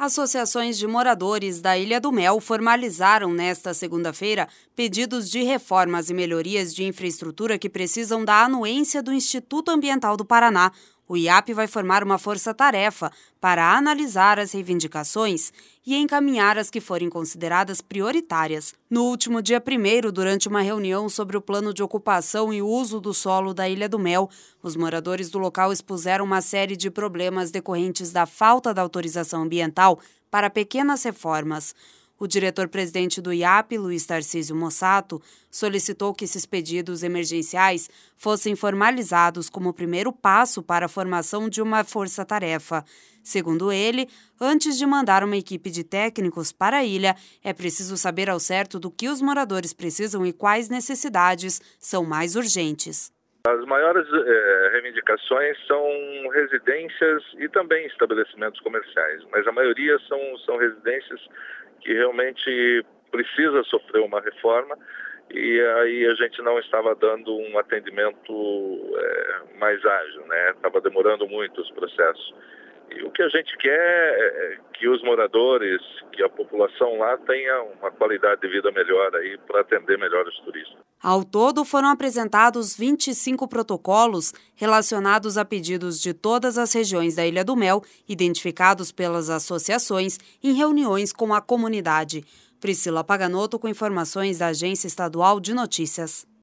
Associações de moradores da Ilha do Mel formalizaram nesta segunda-feira pedidos de reformas e melhorias de infraestrutura que precisam da anuência do Instituto Ambiental do Paraná. O IAP vai formar uma força-tarefa para analisar as reivindicações e encaminhar as que forem consideradas prioritárias. No último dia 1º, durante uma reunião sobre o plano de ocupação e uso do solo da Ilha do Mel, os moradores do local expuseram uma série de problemas decorrentes da falta da autorização ambiental para pequenas reformas. O diretor-presidente do IAP, Luiz Tarcísio Mossato, solicitou que esses pedidos emergenciais fossem formalizados como primeiro passo para a formação de uma força-tarefa. Segundo ele, antes de mandar uma equipe de técnicos para a ilha, é preciso saber ao certo do que os moradores precisam e quais necessidades são mais urgentes. As maiores reivindicações são residências e também estabelecimentos comerciais, mas a maioria são residências que realmente precisa sofrer uma reforma e aí a gente não estava dando um atendimento mais ágil, né? Estava demorando muito os processos. E o que a gente quer é que os moradores, que a população lá tenha uma qualidade de vida melhor aí para atender melhor os turistas. Ao todo, foram apresentados 25 protocolos relacionados a pedidos de todas as regiões da Ilha do Mel, identificados pelas associações em reuniões com a comunidade. Priscila Paganotto com informações da Agência Estadual de Notícias.